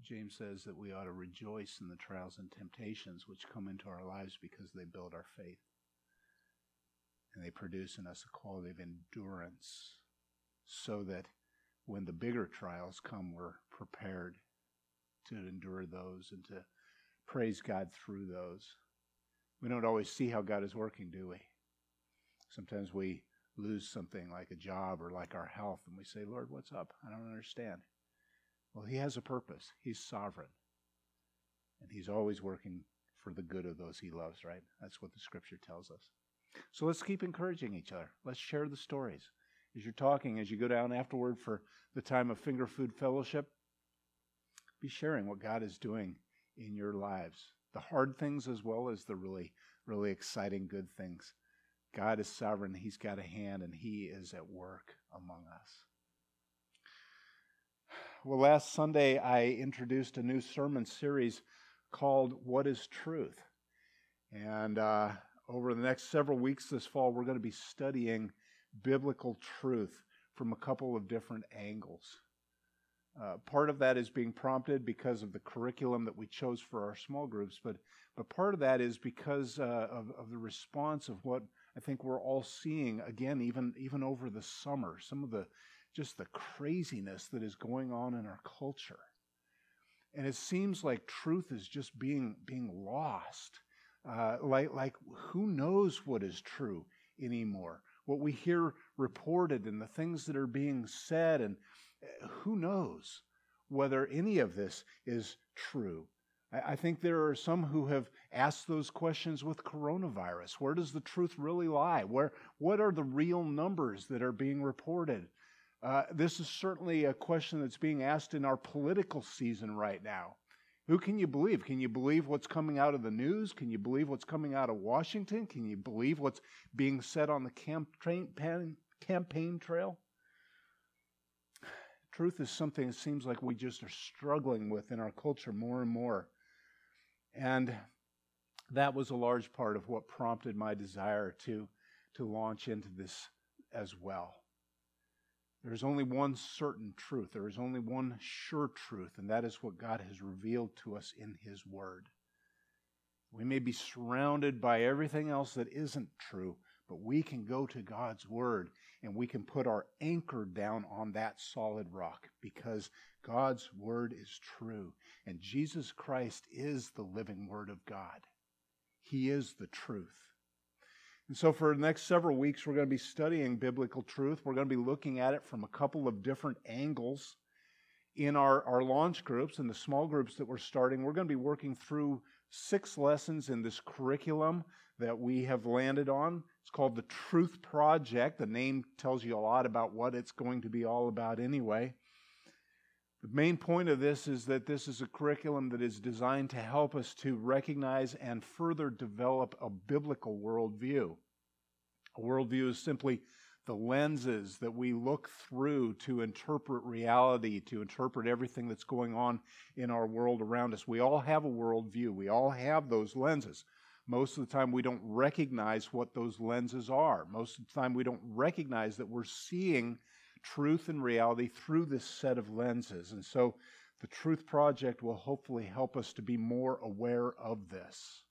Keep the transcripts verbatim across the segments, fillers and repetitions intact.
James says that we ought to rejoice in the trials and temptations which come into our lives because they build our faith. And they produce in us a quality of endurance so that when the bigger trials come, we're prepared to endure those and to praise God through those. We don't always see how God is working, do we? Sometimes we lose something like a job or like our health, and we say, Lord, what's up? I don't understand. Well, he has a purpose. He's sovereign. And he's always working for the good of those he loves, right? That's what the scripture tells us. So let's keep encouraging each other. Let's share the stories. As you're talking, as you go down afterward for the time of finger food fellowship, be sharing what God is doing in your lives. The hard things as well as the really, really exciting good things. God is sovereign. He's got a hand, and he is at work among us. Well, last Sunday, I introduced a new sermon series called What is Truth? And uh, over the next several weeks this fall, we're going to be studying biblical truth from a couple of different angles. Uh, part of that is being prompted because of the curriculum that we chose for our small groups, but but part of that is because uh, of, of the response of what I think we're all seeing, again, even, even over the summer, some of the just the craziness that is going on in our culture. And it seems like truth is just being being lost. Uh, like, like who knows what is true anymore? What we hear reported and the things that are being said, and who knows whether any of this is true. I, I think there are some who have asked those questions with coronavirus. Where does the truth really lie? Where, what are the real numbers that are being reported? Uh, this is certainly a question that's being asked in our political season right now. Who can you believe? Can you believe what's coming out of the news? Can you believe what's coming out of Washington? Can you believe what's being said on the campaign, campaign trail? Truth is something it seems like we just are struggling with in our culture more and more. And that was a large part of what prompted my desire to, to launch into this as well. There is only one certain truth. There is only one sure truth, and that is what God has revealed to us in His Word. We may be surrounded by everything else that isn't true, but we can go to God's Word, and we can put our anchor down on that solid rock, because God's Word is true, and Jesus Christ is the living Word of God. He is the truth. And so for the next several weeks, we're going to be studying biblical truth. We're going to be looking at it from a couple of different angles. In our, our launch groups and the small groups that we're starting, we're going to be working through six lessons in this curriculum that we have landed on. It's called the Truth Project. The name tells you a lot about what it's going to be all about anyway. The main point of this is that this is a curriculum that is designed to help us to recognize and further develop a biblical worldview. A worldview is simply the lenses that we look through to interpret reality, to interpret everything that's going on in our world around us. We all have a worldview. We all have those lenses. Most of the time we don't recognize what those lenses are. Most of the time we don't recognize that we're seeing truth and reality through this set of lenses. And so the Truth Project will hopefully help us to be more aware of this.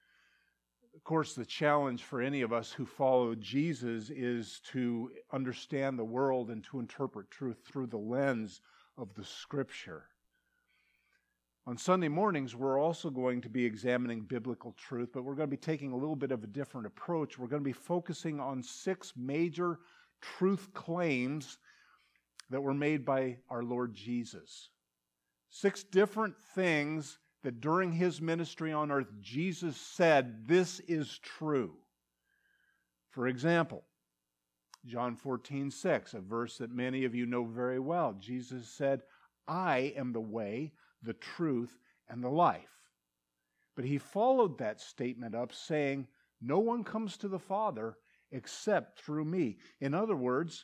Of course, the challenge for any of us who follow Jesus is to understand the world and to interpret truth through the lens of the Scripture. On Sunday mornings, we're also going to be examining biblical truth, but we're going to be taking a little bit of a different approach. We're going to be focusing on six major truth claims that were made by our Lord Jesus. Six different things that during His ministry on earth, Jesus said, this is true. For example, John fourteen six, a verse that many of you know very well. Jesus said, I am the way, the truth, and the life. But He followed that statement up saying, no one comes to the Father except through me. In other words,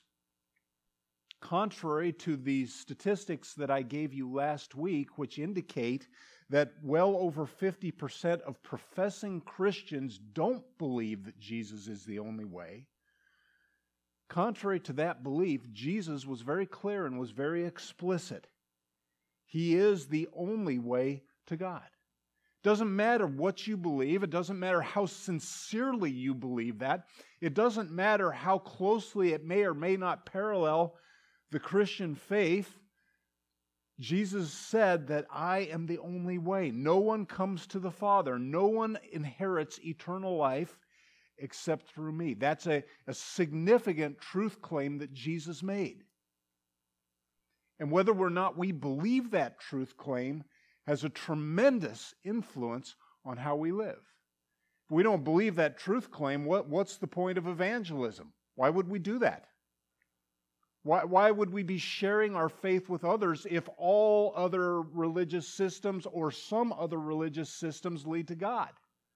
contrary to the statistics that I gave you last week, which indicate that well over fifty percent of professing Christians don't believe that Jesus is the only way, contrary to that belief, Jesus was very clear and was very explicit. He is the only way to God. It doesn't matter what you believe. It doesn't matter how sincerely you believe that. It doesn't matter how closely it may or may not parallel the Christian faith. Jesus said that I am the only way. No one comes to the Father. No one inherits eternal life except through me. That's a, a significant truth claim that Jesus made. And whether or not we believe that truth claim has a tremendous influence on how we live. If we don't believe that truth claim, what, what's the point of evangelism? Why would we do that? Why, why would we be sharing our faith with others if all other religious systems or some other religious systems lead to God?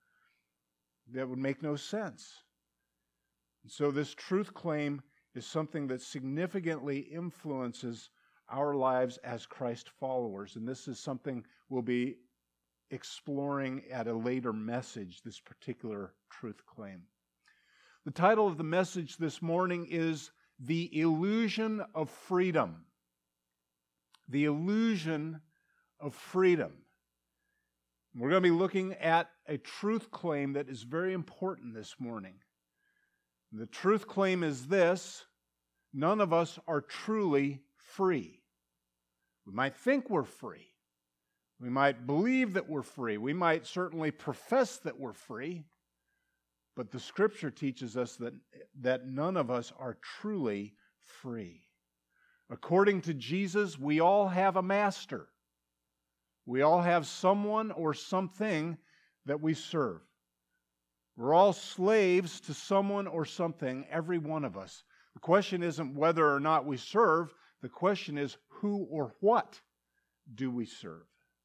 That would make no sense. And so this truth claim is something that significantly influences our lives as Christ followers. And this is something we'll be exploring at a later message, this particular truth claim. The title of the message this morning is The Illusion of Freedom. The Illusion of Freedom. We're going to be looking at a truth claim that is very important this morning. The truth claim is this: none of us are truly free. We might think we're free. We might believe that we're free. We might certainly profess that we're free. But the Scripture teaches us that, that none of us are truly free. According to Jesus, we all have a master. We all have someone or something that we serve. We're all slaves to someone or something, every one of us. The question isn't whether or not we serve. The question is, who or what do we serve?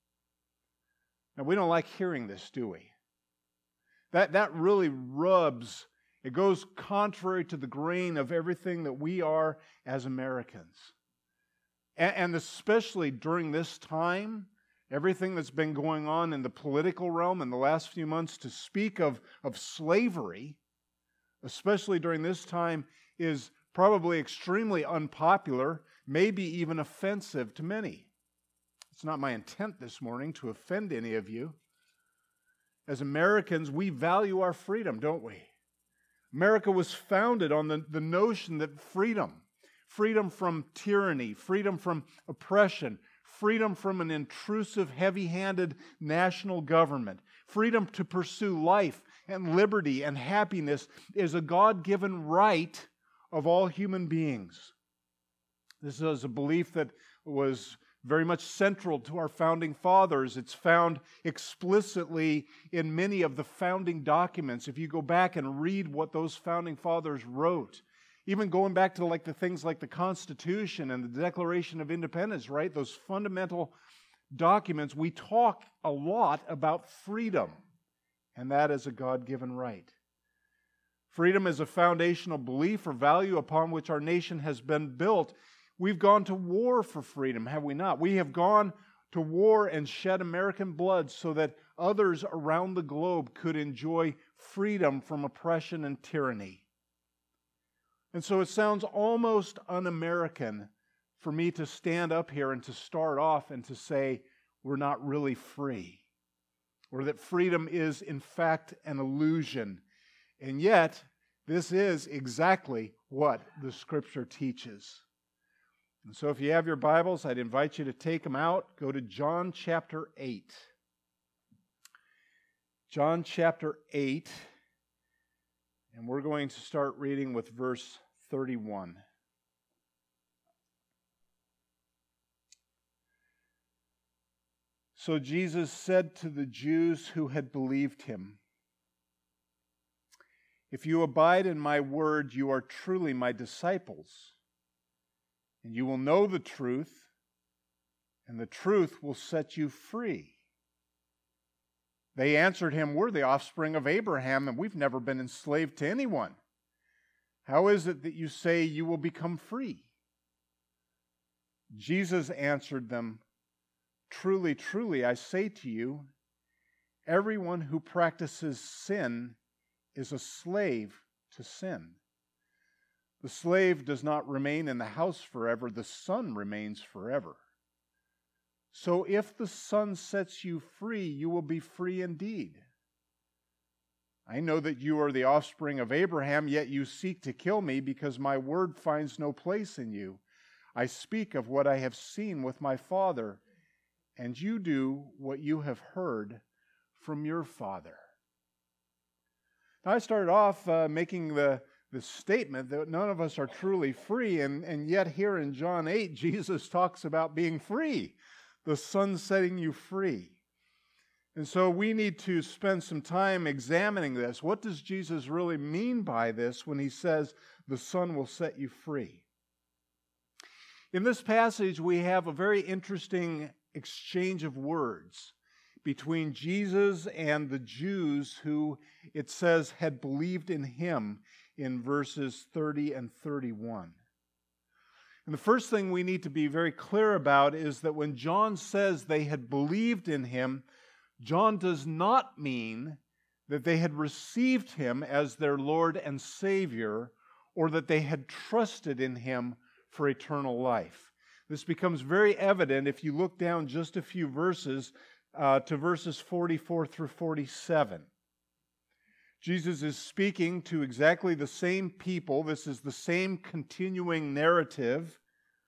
Now, we don't like hearing this, do we? That, that really rubs, it goes contrary to the grain of everything that we are as Americans. And, and especially during this time, everything that's been going on in the political realm in the last few months, to speak of, of slavery, especially during this time, is probably extremely unpopular, maybe even offensive to many. It's not my intent this morning to offend any of you. As Americans, we value our freedom, don't we? America was founded on the, the notion that freedom, freedom from tyranny, freedom from oppression, freedom from an intrusive, heavy-handed national government, freedom to pursue life and liberty and happiness is a God-given right of all human beings. This is a belief that was very much central to our founding fathers. It's found explicitly in many of the founding documents. If you go back and read what those founding fathers wrote, even going back to like the things like the Constitution and the Declaration of Independence, right? Those fundamental documents, we talk a lot about freedom, and that is a God-given right. Freedom is a foundational belief or value upon which our nation has been built. We've gone to war for freedom, have we not? We have gone to war and shed American blood so that others around the globe could enjoy freedom from oppression and tyranny. And so it sounds almost un-American for me to stand up here and to start off and to say we're not really free, or that freedom is in fact an illusion. And yet, this is exactly what the Scripture teaches. And so if you have your Bibles, I'd invite you to take them out. Go to John chapter eight. John chapter eight. And we're going to start reading with verse thirty-one. So Jesus said to the Jews who had believed him, "If you abide in my word, you are truly my disciples. And you will know the truth, and the truth will set you free." They answered him, "We're the offspring of Abraham, and we've never been enslaved to anyone. How is it that you say you will become free?" Jesus answered them, "Truly, truly, I say to you, everyone who practices sin is a slave to sin. The slave does not remain in the house forever, the son remains forever. So if the Son sets you free, you will be free indeed. I know that you are the offspring of Abraham, yet you seek to kill me because my word finds no place in you. I speak of what I have seen with my Father, and you do what you have heard from your father. Now, I started off uh, making the, the statement that none of us are truly free, and, and yet here in John eight, Jesus talks about being free, the Son setting you free. And so we need to spend some time examining this. What does Jesus really mean by this when he says the Son will set you free? In this passage, we have a very interesting exchange of words between Jesus and the Jews who, it says, had believed in him in verses thirty and thirty-one. And the first thing we need to be very clear about is that when John says they had believed in him, John does not mean that they had received him as their Lord and Savior or that they had trusted in him for eternal life. This becomes very evident if you look down just a few verses uh, to verses forty-four through forty-seven. Jesus is speaking to exactly the same people. This is the same continuing narrative.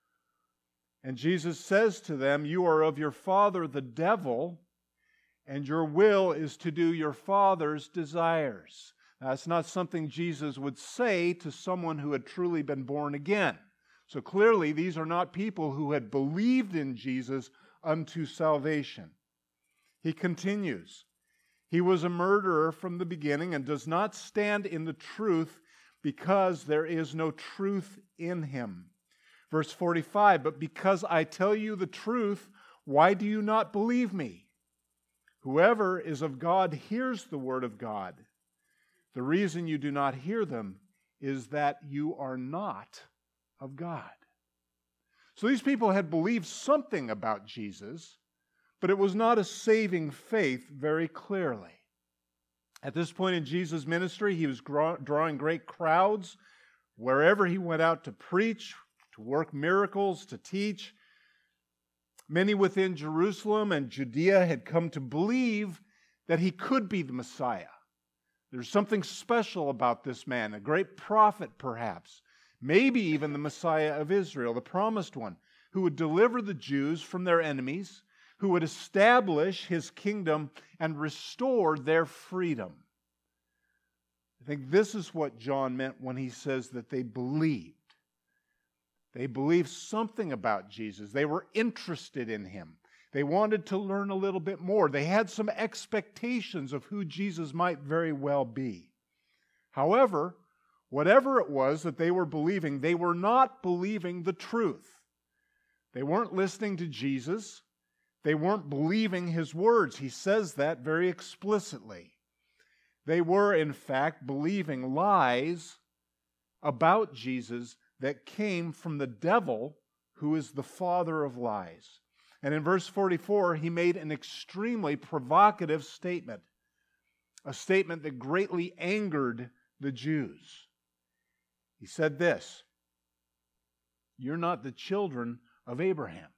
And Jesus says to them, "You are of your father the devil, and your will is to do your father's desires." Now, that's not something Jesus would say to someone who had truly been born again. So clearly, these are not people who had believed in Jesus unto salvation. He continues, "He was a murderer from the beginning and does not stand in the truth because there is no truth in him." Verse forty-five, "But because I tell you the truth, why do you not believe me? Whoever is of God hears the word of God. The reason you do not hear them is that you are not of God." So these people had believed something about Jesus, but it was not a saving faith very clearly. At this point in Jesus' ministry, he was drawing great crowds. Wherever he went out to preach, to work miracles, to teach, many within Jerusalem and Judea had come to believe that he could be the Messiah. There's something special about this man, a great prophet perhaps, maybe even the Messiah of Israel, the promised one, who would deliver the Jews from their enemies, who would establish his kingdom and restore their freedom. I think this is what John meant when he says that they believed. They believed something about Jesus. They were interested in him. They wanted to learn a little bit more. They had some expectations of who Jesus might very well be. However, whatever it was that they were believing, they were not believing the truth. They weren't listening to Jesus. They weren't believing his words. He says that very explicitly. They were, in fact, believing lies about Jesus that came from the devil, who is the father of lies. And in verse forty-four, he made an extremely provocative statement, a statement that greatly angered the Jews. He said this, "You're not the children of Abraham.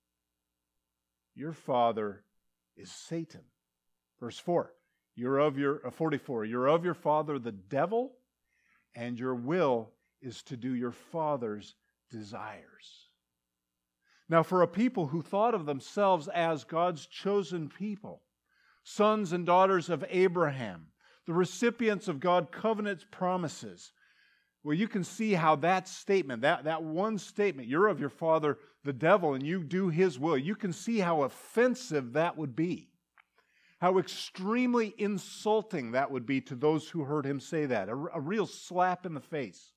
Your father is Satan." Verse four, you're of your, uh, forty-four, "You're of your father the devil, and your will is to do your father's desires." Now, for a people who thought of themselves as God's chosen people, sons and daughters of Abraham, the recipients of God's covenant promises, well, you can see how that statement, that, that one statement, "You're of your father the devil and you do his will," you can see how offensive that would be. How extremely insulting that would be to those who heard him say that. A, a real slap in the face.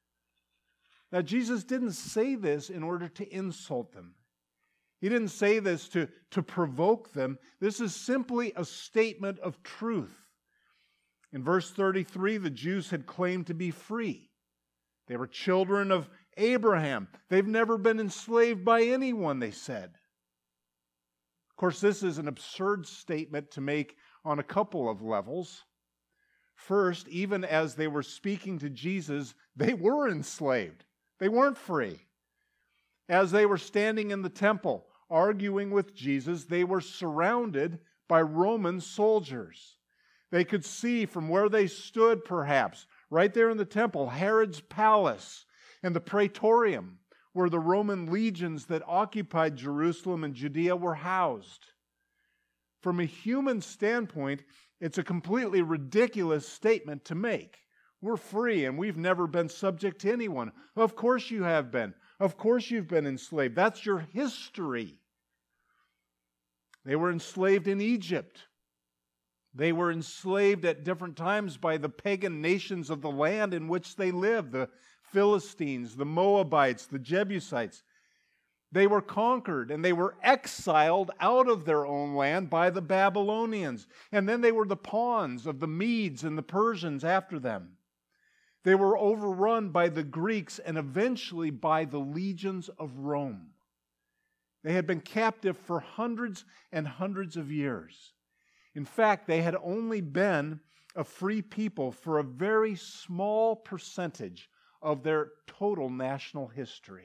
Now, Jesus didn't say this in order to insult them. He didn't say this to, to provoke them. This is simply a statement of truth. In verse thirty-three, the Jews had claimed to be free. They were children of Abraham. They've never been enslaved by anyone, they said. Of course, this is an absurd statement to make on a couple of levels. First, even as they were speaking to Jesus, they were enslaved. They weren't free. As they were standing in the temple, arguing with Jesus, they were surrounded by Roman soldiers. They could see from where they stood, perhaps, right there in the temple, Herod's palace and the Praetorium, where the Roman legions that occupied Jerusalem and Judea were housed. From a human standpoint, it's a completely ridiculous statement to make. We're free and we've never been subject to anyone. Of course you have been. Of course you've been enslaved. That's your history. They were enslaved in Egypt. They were enslaved at different times by the pagan nations of the land in which they lived, the Philistines, the Moabites, the Jebusites. They were conquered and they were exiled out of their own land by the Babylonians. And then they were the pawns of the Medes and the Persians after them. They were overrun by the Greeks and eventually by the legions of Rome. They had been captive for hundreds and hundreds of years. In fact, they had only been a free people for a very small percentage of their total national history.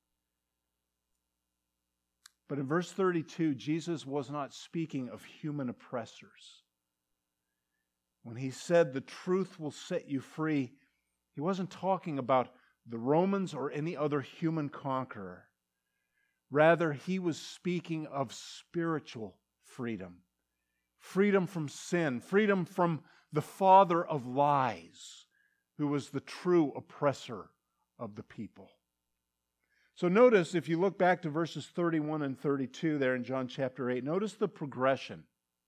But in verse thirty-two, Jesus was not speaking of human oppressors. When he said the truth will set you free, he wasn't talking about the Romans or any other human conqueror. Rather, he was speaking of spiritual freedom. Freedom from sin, freedom from the father of lies, who was the true oppressor of the people. So notice, if you look back to verses thirty-one and thirty-two there in John chapter eight, notice the progression.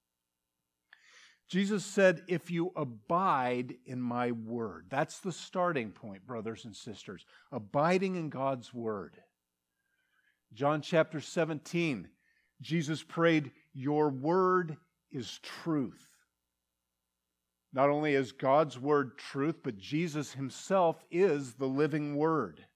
Jesus said, if you abide in my word. That's the starting point, brothers and sisters. Abiding in God's word. John chapter seventeen, Jesus prayed, your word is truth. Not only is God's word truth, but Jesus himself is the living word.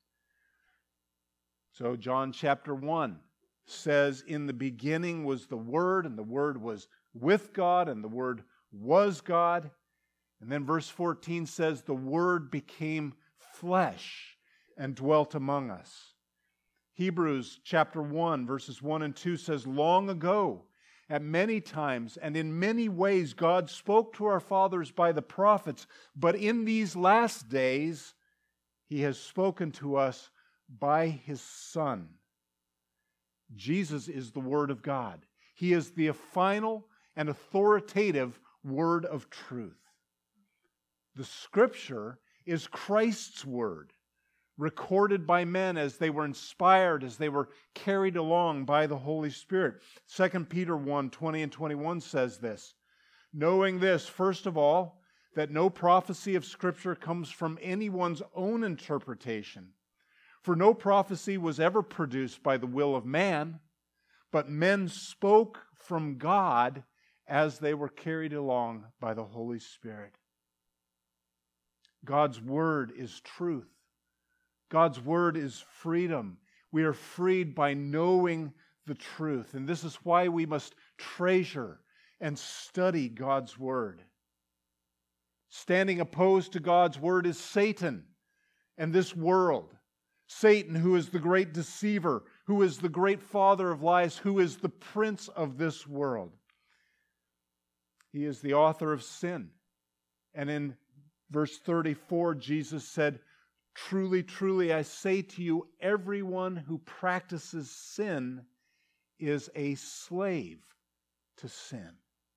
So John chapter one says, in the beginning was the Word, and the Word was with God, and the Word was God. And then verse fourteen says, the Word became flesh and dwelt among us. Hebrews chapter one, verses one and two says, long ago, at many times and in many ways, God spoke to our fathers by the prophets, but in these last days, He has spoken to us by His Son. Jesus is the Word of God. He is the final and authoritative Word of truth. The Scripture is Christ's Word, recorded by men as they were inspired, as they were carried along by the Holy Spirit. Second Peter one, twenty and twenty-one says this, knowing this, first of all, that no prophecy of Scripture comes from anyone's own interpretation. For no prophecy was ever produced by the will of man, but men spoke from God as they were carried along by the Holy Spirit. God's Word is truth. God's Word is freedom. We are freed by knowing the truth. And this is why we must treasure and study God's Word. Standing opposed to God's Word is Satan and this world. Satan, who is the great deceiver, who is the great father of lies, who is the prince of this world. He is the author of sin. And in verse thirty-four, Jesus said, truly, truly, I say to you, everyone who practices sin is a slave to sin.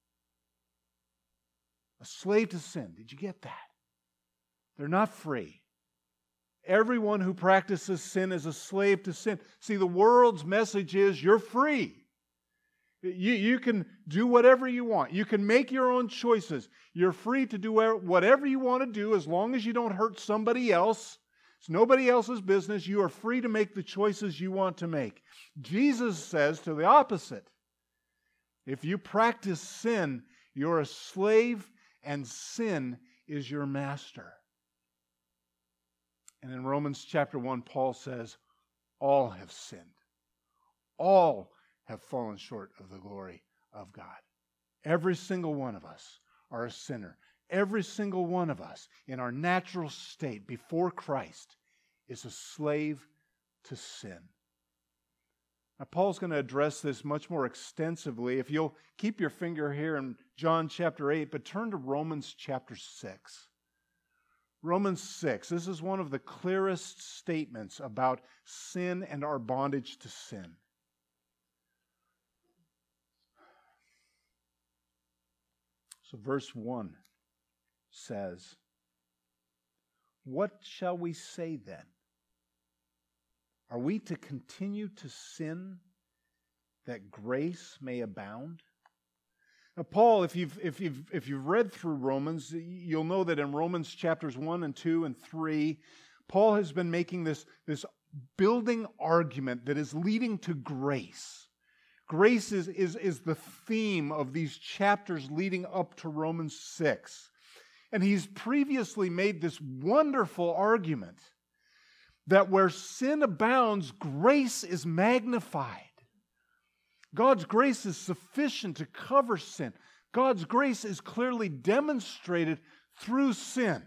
A slave to sin. Did you get that? They're not free. Everyone who practices sin is a slave to sin. See, the world's message is you're free. You, you can do whatever you want. You can make your own choices. You're free to do whatever you want to do as long as you don't hurt somebody else. It's nobody else's business. You are free to make the choices you want to make. Jesus says to the opposite. If you practice sin, you're a slave and sin is your master. And in Romans chapter one, Paul says, all have sinned. All have fallen short of the glory of God. Every single one of us are a sinner. Every single one of us in our natural state before Christ is a slave to sin. Now, Paul's going to address this much more extensively. If you'll keep your finger here in John chapter eight, but turn to Romans chapter six. Romans six, this is one of the clearest statements about sin and our bondage to sin. So verse one says, "What shall we say then? Are we to continue to sin that grace may abound?" Now, Paul, if you've, if you've, if you've read through Romans, you'll know that in Romans chapters one and two and three, Paul has been making this, this building argument that is leading to grace. Grace is, is, is the theme of these chapters leading up to Romans six. And he's previously made this wonderful argument that where sin abounds, grace is magnified. God's grace is sufficient to cover sin. God's grace is clearly demonstrated through sin.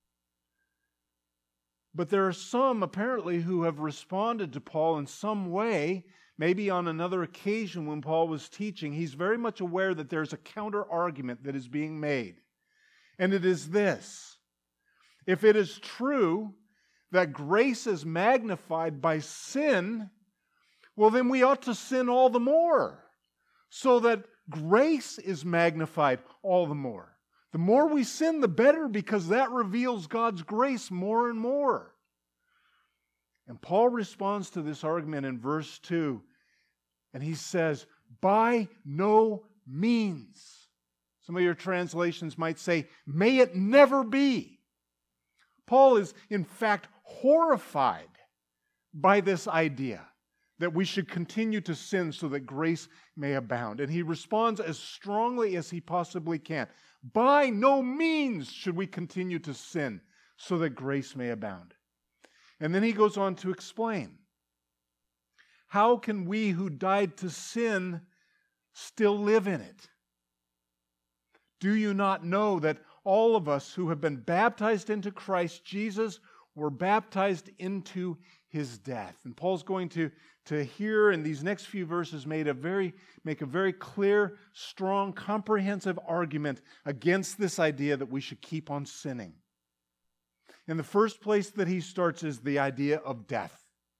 But there are some, apparently, who have responded to Paul in some way, maybe on another occasion when Paul was teaching. He's very much aware that there's a counter-argument that is being made. And it is this: if it is true that grace is magnified by sin, well, then we ought to sin all the more, so that grace is magnified all the more. The more we sin, the better, because that reveals God's grace more and more. And Paul responds to this argument in verse two, and he says, "By no means." Some of your translations might say, "May it never be." Paul is, in fact, horrified by this idea that we should continue to sin so that grace may abound. And he responds as strongly as he possibly can. By no means should we continue to sin so that grace may abound. And then he goes on to explain, how can we who died to sin still live in it? Do you not know that all of us who have been baptized into Christ Jesus were baptized into His death? And Paul's going to, to here in these next few verses made a very, make a very clear, strong, comprehensive argument against this idea that we should keep on sinning. And the first place that he starts is the idea of death.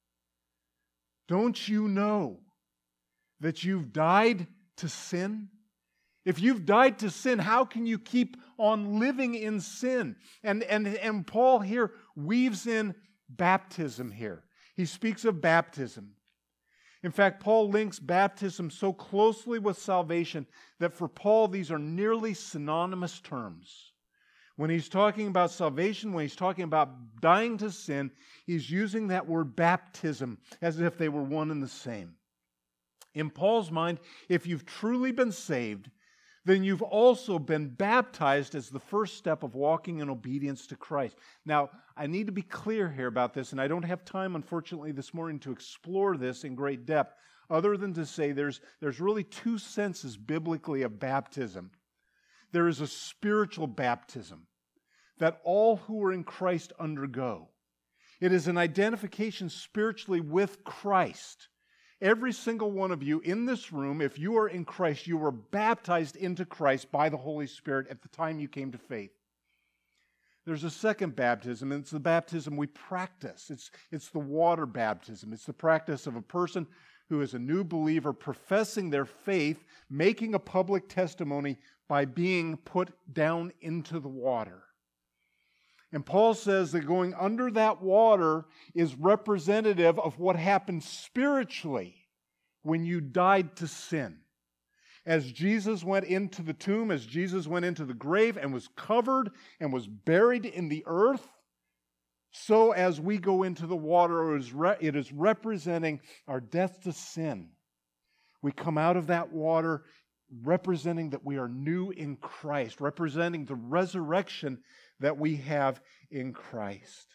Don't you know that you've died to sin? If you've died to sin, how can you keep on living in sin? And, and, and Paul here weaves in baptism here. He speaks of baptism. In fact, Paul links baptism so closely with salvation that for Paul these are nearly synonymous terms. When he's talking about salvation, when he's talking about dying to sin, he's using that word baptism as if they were one and the same. In Paul's mind, if you've truly been saved, then you've also been baptized as the first step of walking in obedience to Christ. Now, I need to be clear here about this, and I don't have time, unfortunately, this morning to explore this in great depth, other than to say there's, there's really two senses biblically of baptism. There is a spiritual baptism that all who are in Christ undergo. It is an identification spiritually with Christ. Every single one of you in this room, if you are in Christ, you were baptized into Christ by the Holy Spirit at the time you came to faith. There's a second baptism, and it's the baptism we practice. It's, it's the water baptism. It's the practice of a person who is a new believer professing their faith, making a public testimony by being put down into the water. And Paul says that going under that water is representative of what happened spiritually when you died to sin. As Jesus went into the tomb, as Jesus went into the grave and was covered and was buried in the earth, so as we go into the water, it is, re- it is representing our death to sin. We come out of that water representing that we are new in Christ, representing the resurrection that we have in Christ.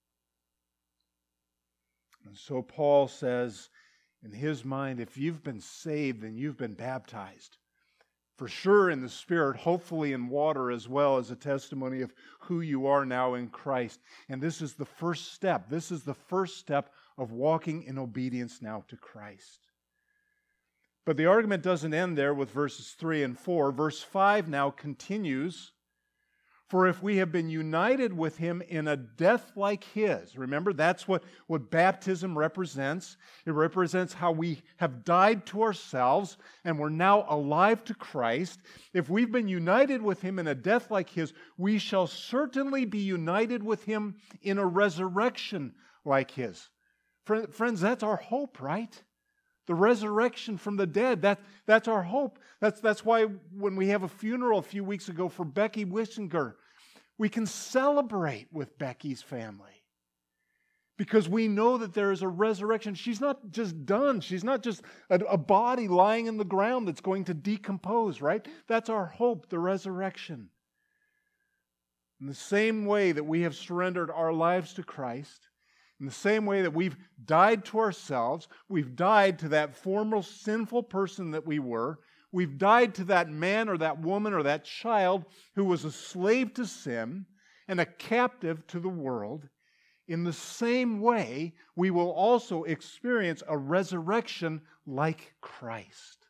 And so Paul says, in his mind, if you've been saved, then you've been baptized. For sure in the Spirit, hopefully in water as well, as a testimony of who you are now in Christ. And this is the first step. This is the first step of walking in obedience now to Christ. But the argument doesn't end there with verses three and four. Verse five now continues, for if we have been united with him in a death like his, remember that's what, what baptism represents. It represents how we have died to ourselves and we're now alive to Christ. If we've been united with him in a death like his, we shall certainly be united with him in a resurrection like his. Friends, that's our hope, right? The resurrection from the dead, that, that's our hope. That's, that's why when we have a funeral a few weeks ago for Becky Wissinger, we can celebrate with Becky's family. Because we know that there is a resurrection. She's not just done. She's not just a, a body lying in the ground that's going to decompose, right? That's our hope, the resurrection. In the same way that we have surrendered our lives to Christ, in the same way that we've died to ourselves, we've died to that former sinful person that we were, we've died to that man or that woman or that child who was a slave to sin and a captive to the world, in the same way we will also experience a resurrection like Christ.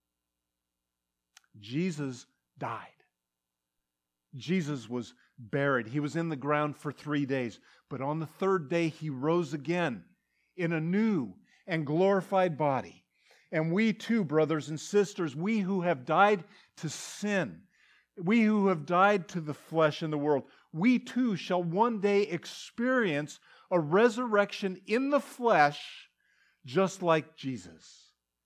Jesus died. Jesus was buried. He was in the ground for three days. But on the third day, he rose again in a new and glorified body. And we too, brothers and sisters, we who have died to sin, we who have died to the flesh and the world, we too shall one day experience a resurrection in the flesh just like Jesus.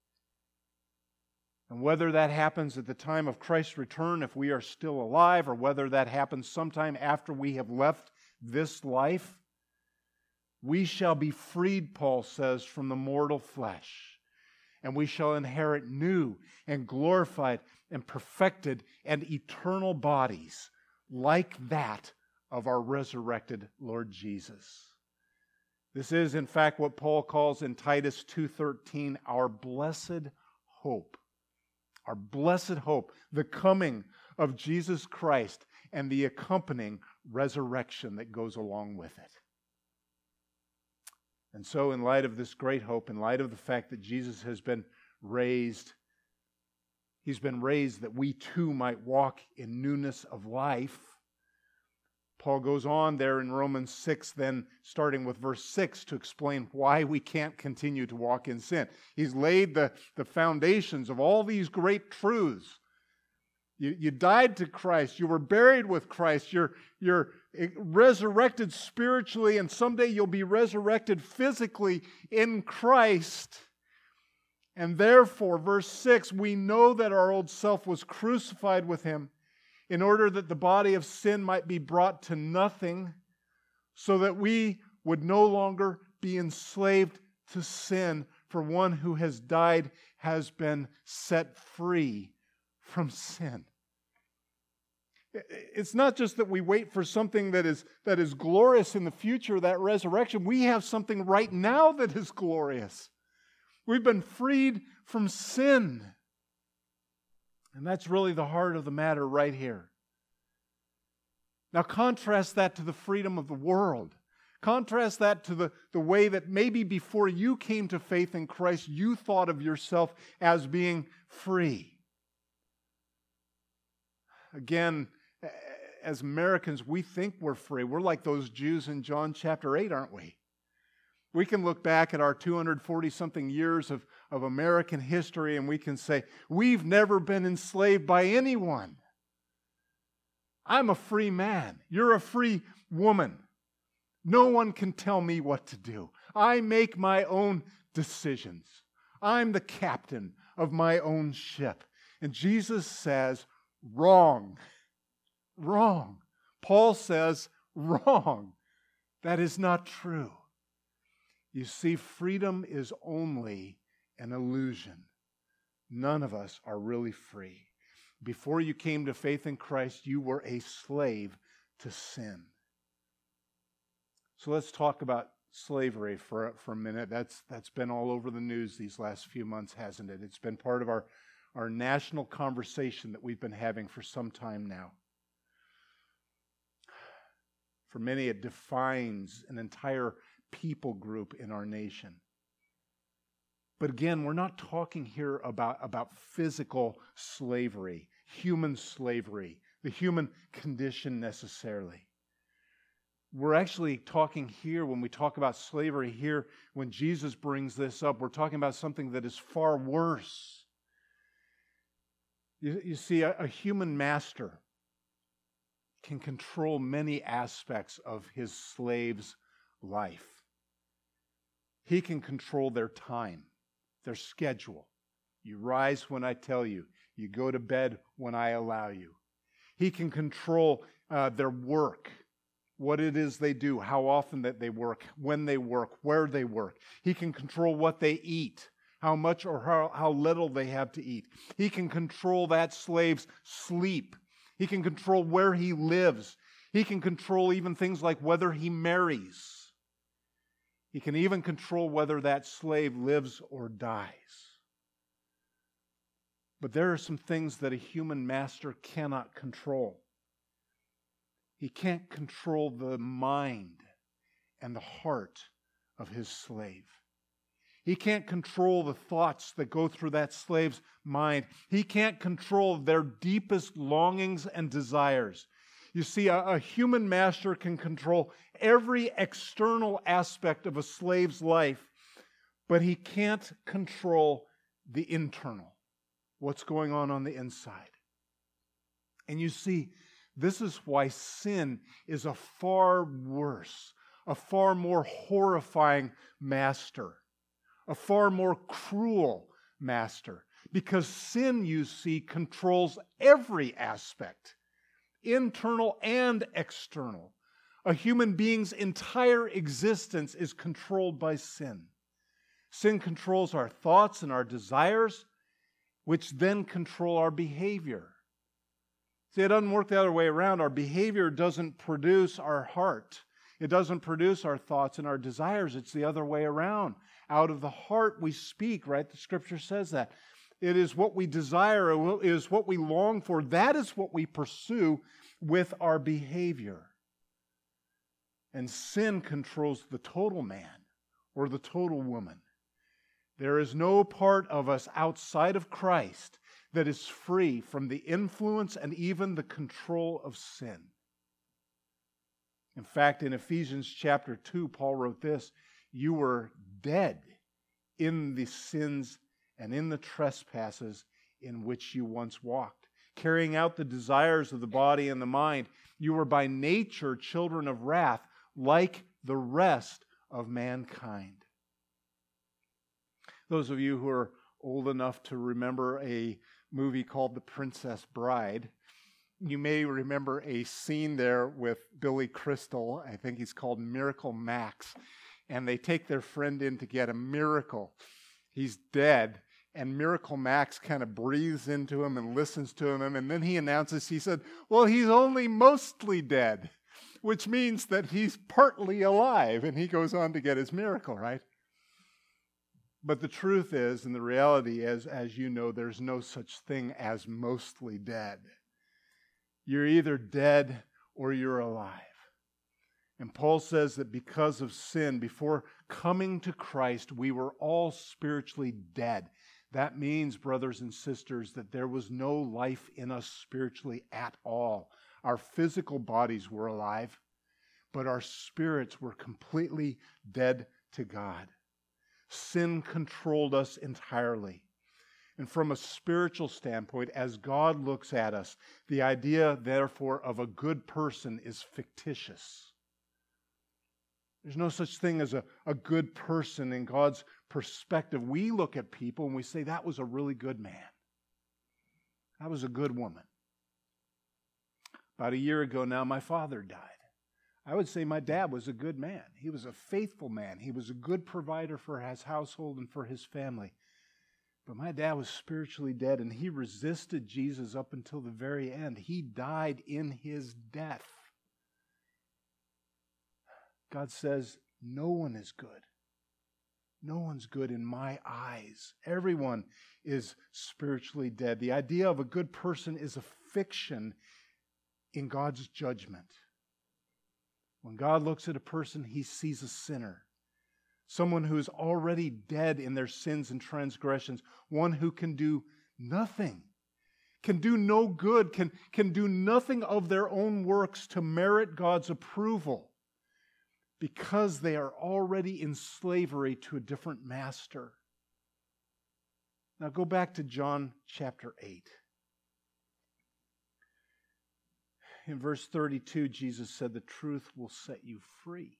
And whether that happens at the time of Christ's return, if we are still alive, or whether that happens sometime after we have left this life, we shall be freed, Paul says, from the mortal flesh. And we shall inherit new and glorified and perfected and eternal bodies like that of our resurrected Lord Jesus. This is, in fact, what Paul calls in Titus two thirteen, our blessed hope. Our blessed hope, the coming of Jesus Christ and the accompanying resurrection that goes along with it. And so, in light of this great hope, in light of the fact that Jesus has been raised, He's been raised that we too might walk in newness of life. Paul goes on there in Romans six, then starting with verse six, to explain why we can't continue to walk in sin. He's laid the, the foundations of all these great truths. You, you died to Christ. You were buried with Christ. You're, you're resurrected spiritually, and someday you'll be resurrected physically in Christ. And therefore, verse six, we know that our old self was crucified with Him, in order that the body of sin might be brought to nothing, so that we would no longer be enslaved to sin, for one who has died has been set free from sin. It's not just that we wait for something that is, that is glorious in the future, that resurrection. We have something right now that is glorious. We've been freed from sin. And that's really the heart of the matter right here. Now contrast that to the freedom of the world. Contrast that to the, the way that maybe before you came to faith in Christ, you thought of yourself as being free. Again, as Americans, we think we're free. We're like those Jews in John chapter eight, aren't we? We can look back at our two hundred forty something years of, of American history and we can say, we've never been enslaved by anyone. I'm a free man. You're a free woman. No one can tell me what to do. I make my own decisions. I'm the captain of my own ship. And Jesus says, wrong. Wrong. Paul says, wrong. That is not true. You see, freedom is only an illusion. None of us are really free. Before you came to faith in Christ, you were a slave to sin. So let's talk about slavery for, for a minute. That's, that's been all over the news these last few months, hasn't it? It's been part of our, our national conversation that we've been having for some time now. For many, it defines an entire people group in our nation. But again, we're not talking here about, about physical slavery, human slavery, the human condition necessarily. We're actually talking here, when we talk about slavery here, when Jesus brings this up, we're talking about something that is far worse. You, you see, a, a human master can control many aspects of his slave's life. He can control their time, their schedule. You rise when I tell you. You go to bed when I allow you. He can control uh, their work, what it is they do, how often that they work, when they work, where they work. He can control what they eat, how much or how, how little they have to eat. He can control that slave's sleep. He can control where he lives. He can control even things like whether he marries. He can even control whether that slave lives or dies. But there are some things that a human master cannot control. He can't control the mind and the heart of his slave. He can't control the thoughts that go through that slave's mind. He can't control their deepest longings and desires. You see, a, a human master can control every external aspect of a slave's life, but he can't control the internal, what's going on on the inside. And you see, this is why sin is a far worse, a far more horrifying master, a far more cruel master. Because sin, you see, controls every aspect, internal and external. A human being's entire existence is controlled by sin. Sin controls our thoughts and our desires, which then control our behavior. See, it doesn't work the other way around. Our behavior doesn't produce our heart. It doesn't produce our thoughts and our desires. It's the other way around. Out of the heart we speak, right? The Scripture says that. It is what we desire, it is what we long for. That is what we pursue with our behavior. And sin controls the total man or the total woman. There is no part of us outside of Christ that is free from the influence and even the control of sin. In fact, in Ephesians chapter two, Paul wrote this, "You were dead in the sins and in the trespasses in which you once walked, carrying out the desires of the body and the mind. You were by nature children of wrath, like the rest of mankind." Those of you who are old enough to remember a movie called The Princess Bride, you may remember a scene there with Billy Crystal. I think he's called Miracle Max. And they take their friend in to get a miracle. He's dead. And Miracle Max kind of breathes into him and listens to him. And then he announces, he said, well, he's only mostly dead, which means that he's partly alive. And he goes on to get his miracle, right? But the truth is, and the reality is, as you know, there's no such thing as mostly dead. You're either dead or you're alive. And Paul says that because of sin, before coming to Christ, we were all spiritually dead. That means, brothers and sisters, that there was no life in us spiritually at all. Our physical bodies were alive, but our spirits were completely dead to God. Sin controlled us entirely. And from a spiritual standpoint, as God looks at us, the idea, therefore, of a good person is fictitious. There's no such thing as a, a good person in God's perspective. We look at people and we say, that was a really good man. That was a good woman. About a year ago now, my father died. I would say my dad was a good man. He was a faithful man. He was a good provider for his household and for his family. But my dad was spiritually dead, and he resisted Jesus up until the very end. He died in his death. God says, no one is good. No one's good in my eyes. Everyone is spiritually dead. The idea of a good person is a fiction in God's judgment. When God looks at a person, he sees a sinner. someone who is already dead in their sins and transgressions, one who can do nothing, can do no good, can, can do nothing of their own works to merit God's approval, because they are already in slavery to a different master. Now go back to John chapter eight. In verse thirty-two, Jesus said, "The truth will set you free."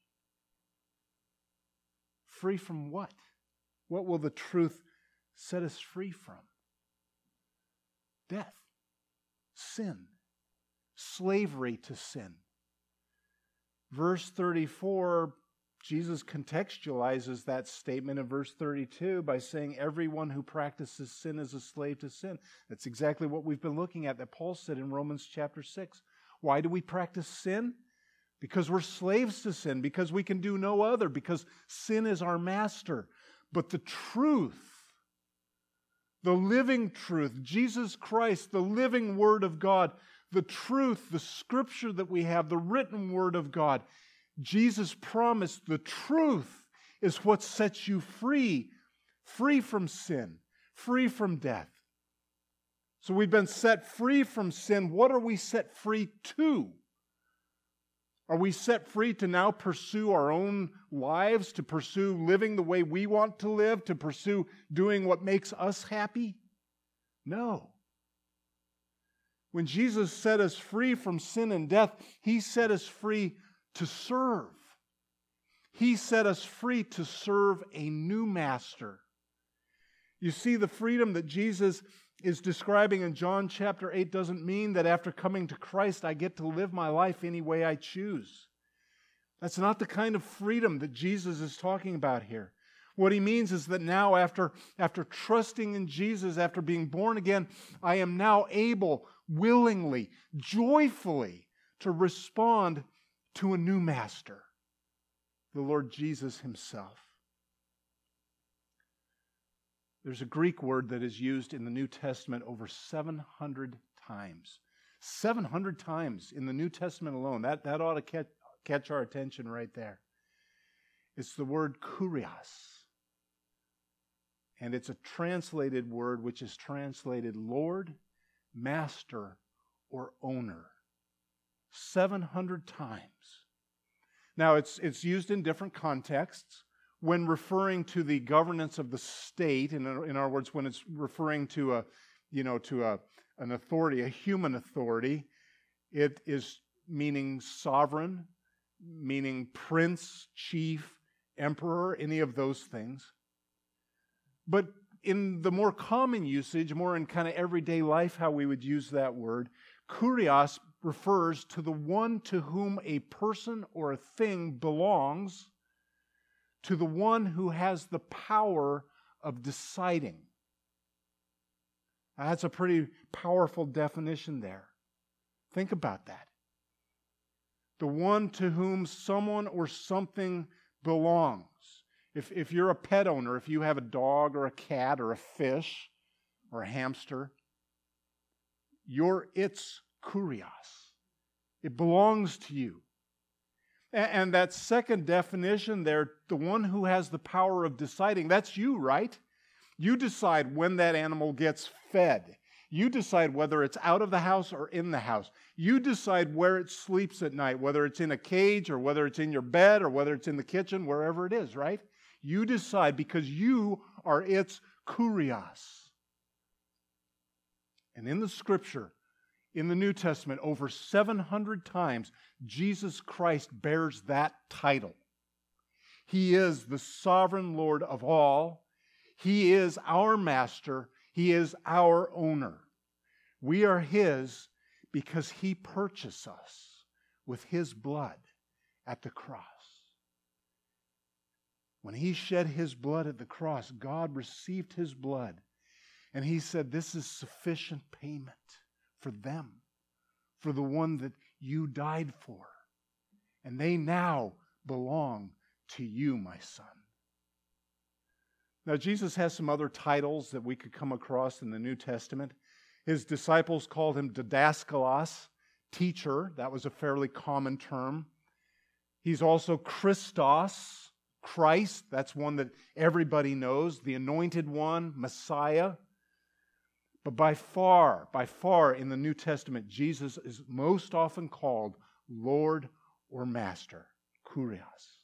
Free from what? What will the truth set us free from? Death, sin, slavery to sin. Verse thirty-four, Jesus contextualizes that statement in verse thirty-two by saying, "Everyone who practices sin is a slave to sin." That's exactly what we've been looking at, that Paul said in Romans chapter six. Why do we practice sin? Because we're slaves to sin, because we can do no other, because sin is our master. But the truth, the living truth, Jesus Christ, the living Word of God, the truth, the Scripture that we have, the written Word of God, Jesus promised the truth is what sets you free, free from sin, free from death. So we've been set free from sin. What are we set free to? Are we set free to now pursue our own lives, to pursue living the way we want to live, to pursue doing what makes us happy? No. When Jesus set us free from sin and death, He set us free to serve. He set us free to serve a new master. You see, the freedom that Jesus is describing in John chapter eight doesn't mean that after coming to Christ I get to live my life any way I choose. That's not the kind of freedom that Jesus is talking about here. What He means is that now after, after trusting in Jesus, after being born again, I am now able, willingly, joyfully, to respond to a new master, the Lord Jesus Himself. There's a Greek word that is used in the New Testament over seven hundred times. seven hundred times in the New Testament alone. That, that ought to catch, catch our attention right there. It's the word kurios. And it's a translated word which is translated Lord, Master, or Owner. seven hundred times. Now, it's, it's used in different contexts. When referring to the governance of the state, in, in other words, when it's referring to a, you know, to a, an authority, a human authority, it is meaning sovereign, meaning prince, chief, emperor, any of those things. But in the more common usage, more in kind of everyday life, how we would use that word, kurios refers to the one to whom a person or a thing belongs, to the one who has the power of deciding. Now, that's a pretty powerful definition there. Think about that. The one to whom someone or something belongs. If, if you're a pet owner, if you have a dog or a cat or a fish or a hamster, you're its kurios. It belongs to you. And that second definition there, the one who has the power of deciding, that's you, right? You decide when that animal gets fed. You decide whether it's out of the house or in the house. You decide where it sleeps at night, whether it's in a cage or whether it's in your bed or whether it's in the kitchen, wherever it is, right? You decide because you are its kurios. And in the Scripture, in the New Testament, over seven hundred times, Jesus Christ bears that title. He is the sovereign Lord of all. He is our master. He is our owner. We are His because He purchased us with His blood at the cross. When He shed His blood at the cross, God received His blood, and He said, "This is sufficient payment for them, for the one that you died for. And they now belong to you, my son." Now, Jesus has some other titles that we could come across in the New Testament. His disciples called Him didaskalos, teacher. That was a fairly common term. He's also Christos, Christ, that's one that everybody knows, the anointed one, Messiah. But by far, by far in the New Testament, Jesus is most often called Lord or Master, Kurios.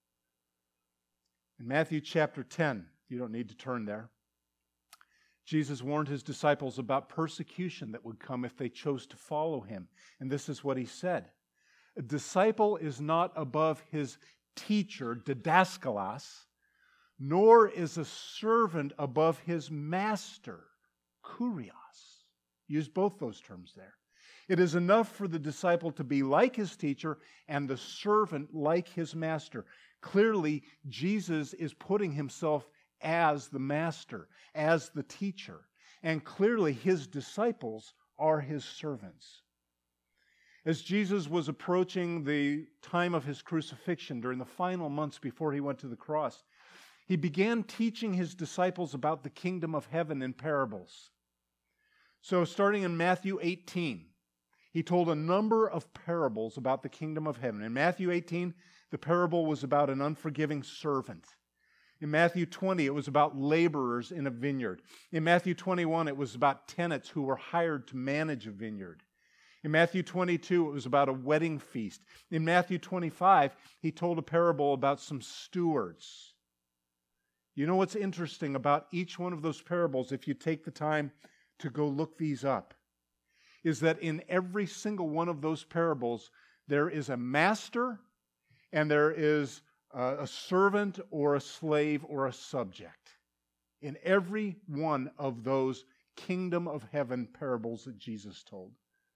In Matthew chapter ten, you don't need to turn there, Jesus warned his disciples about persecution that would come if they chose to follow him. And this is what he said. A disciple is not above his teacher, didaskalos, nor is a servant above his master, kurios. Use both those terms there. It is enough for the disciple to be like his teacher and the servant like his master. Clearly, Jesus is putting himself as the master, as the teacher. And clearly, his disciples are his servants. As Jesus was approaching the time of his crucifixion during the final months before he went to the cross, he began teaching his disciples about the kingdom of heaven in parables. So starting in Matthew eighteen, he told a number of parables about the kingdom of heaven. In Matthew eighteen, the parable was about an unforgiving servant. In Matthew twenty, it was about laborers in a vineyard. In Matthew twenty-one, it was about tenants who were hired to manage a vineyard. In Matthew twenty-two, it was about a wedding feast. In Matthew twenty-five, he told a parable about some stewards. You know what's interesting about each one of those parables, if you take the time to go look these up, is that in every single one of those parables, there is a master and there is a, a servant or a slave or a subject. In every one of those kingdom of heaven parables that Jesus told.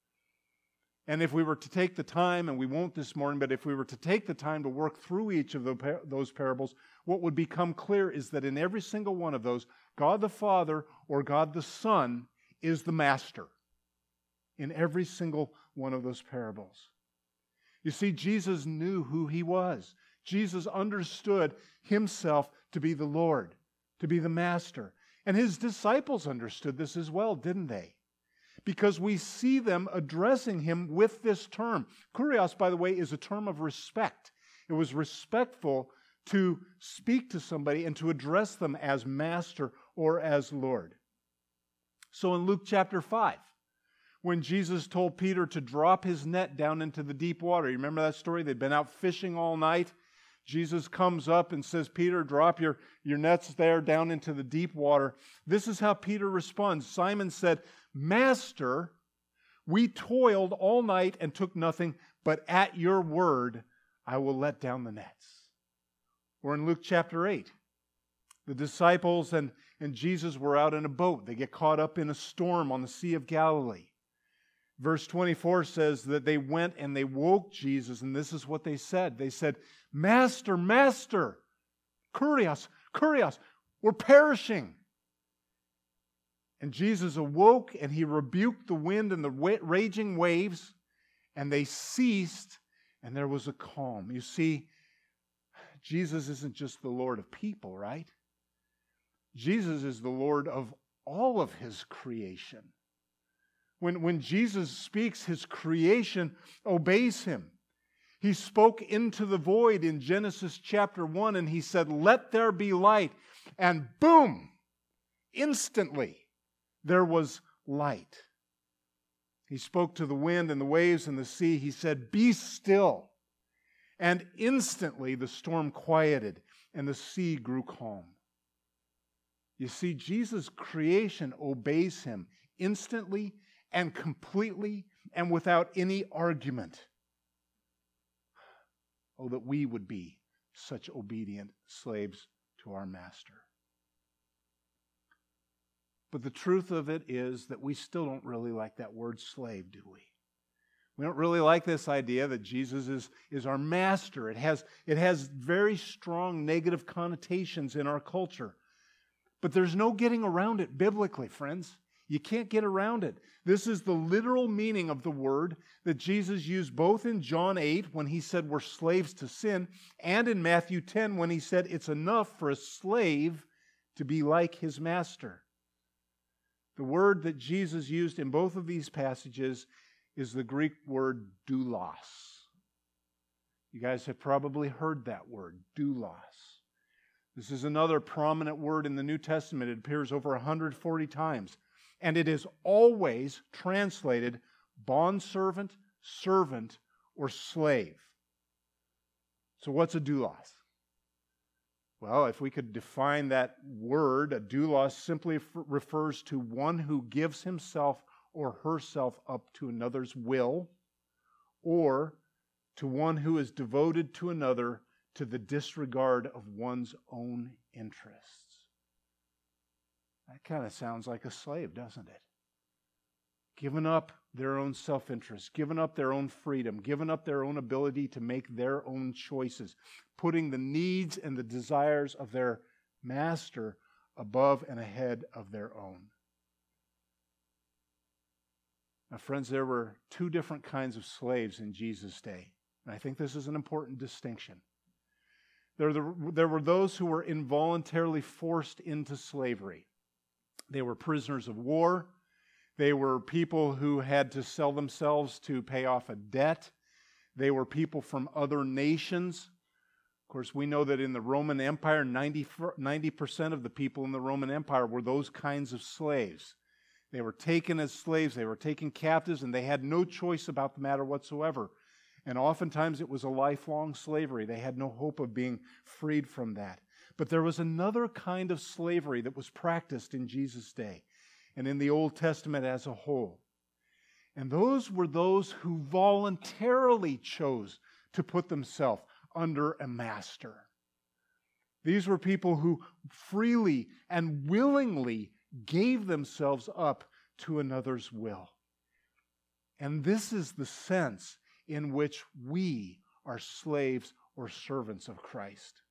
And if we were to take the time, and we won't this morning, but if we were to take the time to work through each of the, those parables, what would become clear is that in every single one of those, God the Father or God the Son is the master. In every single one of those parables. You see, Jesus knew who he was. Jesus understood himself to be the Lord, to be the master. And his disciples understood this as well, didn't they? Because we see them addressing him with this term. Kurios, by the way, is a term of respect. It was respectful to speak to somebody and to address them as master or as Lord. So in Luke chapter five, when Jesus told Peter to drop his net down into the deep water, you remember that story? They'd been out fishing all night. Jesus comes up and says, Peter, drop your, your nets there down into the deep water. This is how Peter responds. Simon said, Master, we toiled all night and took nothing, but at your word I will let down the nets. Or in Luke chapter eight, the disciples and, and Jesus were out in a boat. They get caught up in a storm on the Sea of Galilee. Verse twenty-four says that they went and they woke Jesus, and this is what they said. They said, Master, Master, Kurios, Kurios, we're perishing. And Jesus awoke and he rebuked the wind and the raging waves, and they ceased, and there was a calm. You see, Jesus isn't just the Lord of people, right? Jesus is the Lord of all of his creation. When, when Jesus speaks, his creation obeys him. He spoke into the void in Genesis chapter one, and he said, let there be light. And boom, instantly, there was light. He spoke to the wind and the waves and the sea. He said, be still. And instantly the storm quieted and the sea grew calm. You see, Jesus' creation obeys him instantly and completely and without any argument. Oh, that we would be such obedient slaves to our master. But the truth of it is that we still don't really like that word slave, do we? We don't really like this idea that Jesus is, is our master. It has, it has very strong negative connotations in our culture. But there's no getting around it biblically, friends. You can't get around it. This is the literal meaning of the word that Jesus used both in John eight when he said we're slaves to sin, and in Matthew ten when he said it's enough for a slave to be like his master. The word that Jesus used in both of these passages is the Greek word doulos. You guys have probably heard that word, doulos. This is another prominent word in the New Testament. It appears over one hundred forty times. And it is always translated bondservant, servant, or slave. So what's a doulos? Well, if we could define that word, a doulos simply f- refers to one who gives himself or herself up to another's will, or to one who is devoted to another to the disregard of one's own interests. That kind of sounds like a slave, doesn't it? Giving up their own self-interest, giving up their own freedom, giving up their own ability to make their own choices, putting the needs and the desires of their master above and ahead of their own. Now, friends, there were two different kinds of slaves in Jesus' day, and I think this is an important distinction. There, there were those who were involuntarily forced into slavery. They were prisoners of war. They were people who had to sell themselves to pay off a debt. They were people from other nations. Of course, we know that in the Roman Empire, ninety percent of the people in the Roman Empire were those kinds of slaves. They were taken as slaves, they were taken captives, and they had no choice about the matter whatsoever. And oftentimes it was a lifelong slavery. They had no hope of being freed from that. But there was another kind of slavery that was practiced in Jesus' day and in the Old Testament as a whole. And those were those who voluntarily chose to put themselves under a master. These were people who freely and willingly gave themselves up to another's will. And this is the sense in which we are slaves or servants of Christ.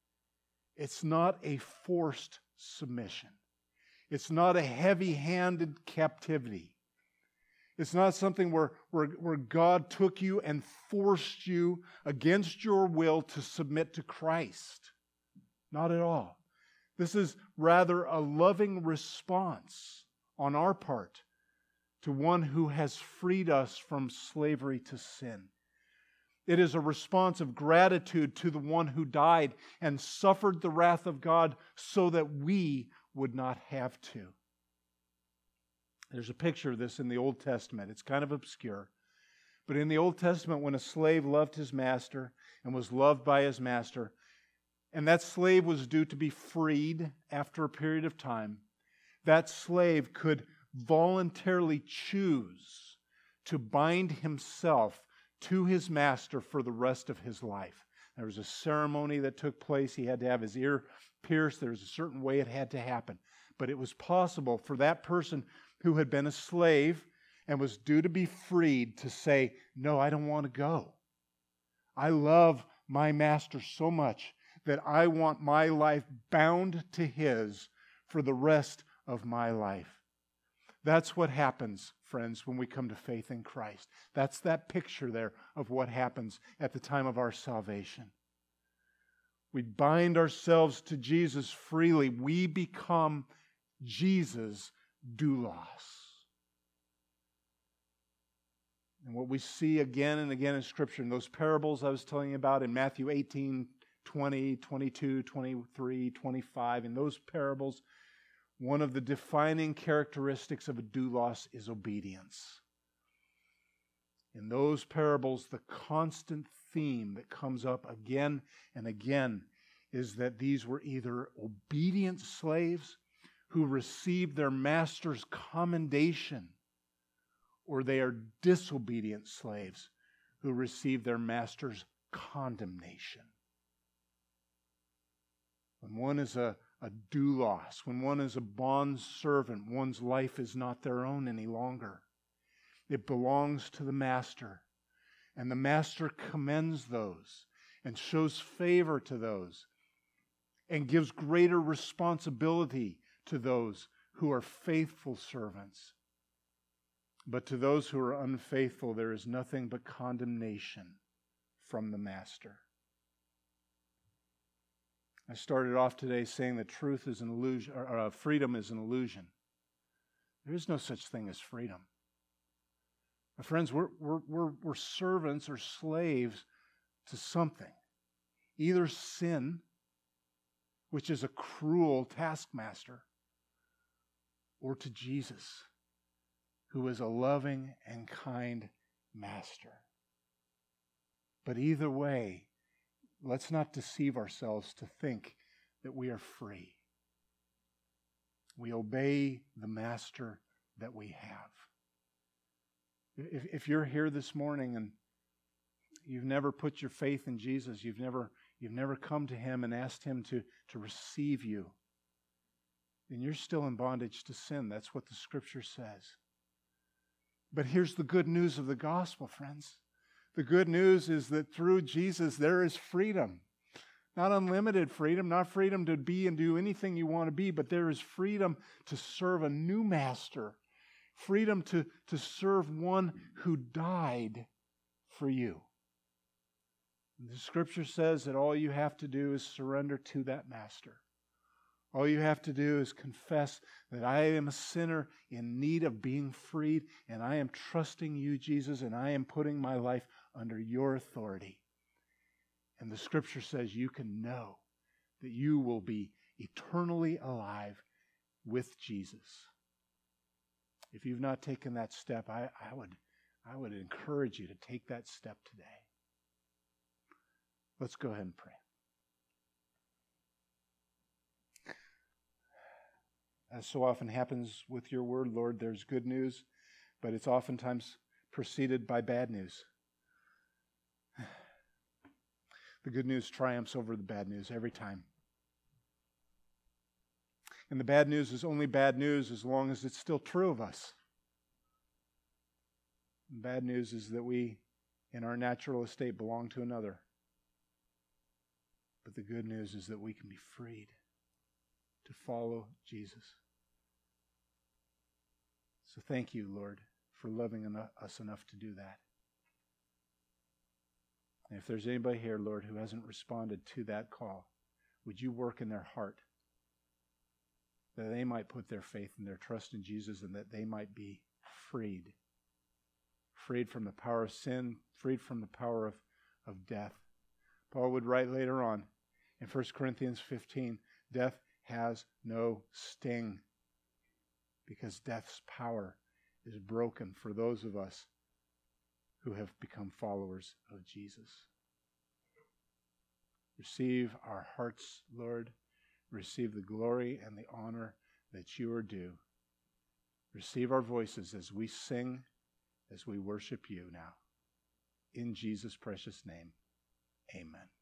It's not a forced submission. It's not a heavy-handed captivity. It's not something where, where, where God took you and forced you against your will to submit to Christ. Not at all. This is rather a loving response on our part to one who has freed us from slavery to sin. It is a response of gratitude to the one who died and suffered the wrath of God so that we would not have to. There's a picture of this in the Old Testament. It's kind of obscure. But in the Old Testament, when a slave loved his master and was loved by his master, and that slave was due to be freed after a period of time, that slave could voluntarily choose to bind himself to his master for the rest of his life. There was a ceremony that took place. He had to have his ear pierced. There was a certain way it had to happen. But it was possible for that person who had been a slave and was due to be freed to say, no, I don't want to go. I love my master so much that I want my life bound to his for the rest of my life. That's what happens, friends, when we come to faith in Christ. That's that picture there of what happens at the time of our salvation. We bind ourselves to Jesus freely. We become Jesus' doulos. And what we see again and again in Scripture, in those parables I was telling you about in Matthew eighteen, twenty, twenty-two, twenty-three, twenty-five, in those parables, one of the defining characteristics of a doulos is obedience. In those parables, the constant theme that comes up again and again is that these were either obedient slaves who received their master's commendation, or they are disobedient slaves who received their master's condemnation. When one is a A doulos, when one is a bond servant, one's life is not their own any longer. It belongs to the master. And the master commends those and shows favor to those and gives greater responsibility to those who are faithful servants. But to those who are unfaithful, there is nothing but condemnation from the master. I started off today saying that truth is an illusion, or uh, freedom is an illusion. There is no such thing as freedom. My friends, we're, we're, we're, we're servants or slaves to something. Either sin which is a cruel taskmaster, or to Jesus, who is a loving and kind master. But either way, let's not deceive ourselves to think that we are free. We obey the master that we have. If, if you're here this morning and you've never put your faith in Jesus, you've never, you've never come to Him and asked Him to, to receive you, then you're still in bondage to sin. That's what the Scripture says. But here's the good news of the gospel, friends. The good news is that through Jesus there is freedom. Not unlimited freedom, not freedom to be and do anything you want to be, but there is freedom to serve a new master. Freedom to, to serve one who died for you. The Scripture says that all you have to do is surrender to that master. All you have to do is confess that I am a sinner in need of being freed, and I am trusting you, Jesus, and I am putting my life under your authority. And the Scripture says you can know that you will be eternally alive with Jesus. If you've not taken that step, I, I would, I would encourage you to take that step today. Let's go ahead and pray. As so often happens with your word, Lord, there's good news, but it's oftentimes preceded by bad news. The good news triumphs over the bad news every time. And the bad news is only bad news as long as it's still true of us. The bad news is that we, in our natural estate, belong to another. But the good news is that we can be freed to follow Jesus. So thank you, Lord, for loving enough, us enough to do that. And if there's anybody here, Lord, who hasn't responded to that call, would you work in their heart that they might put their faith and their trust in Jesus and that they might be freed. Freed from the power of sin, freed from the power of, of death. Paul would write later on in First Corinthians fifteen, death has no sting because death's power is broken for those of us who have become followers of Jesus. Receive our hearts, Lord. Receive the glory and the honor that you are due. Receive our voices as we sing, as we worship you now. In Jesus' precious name, amen.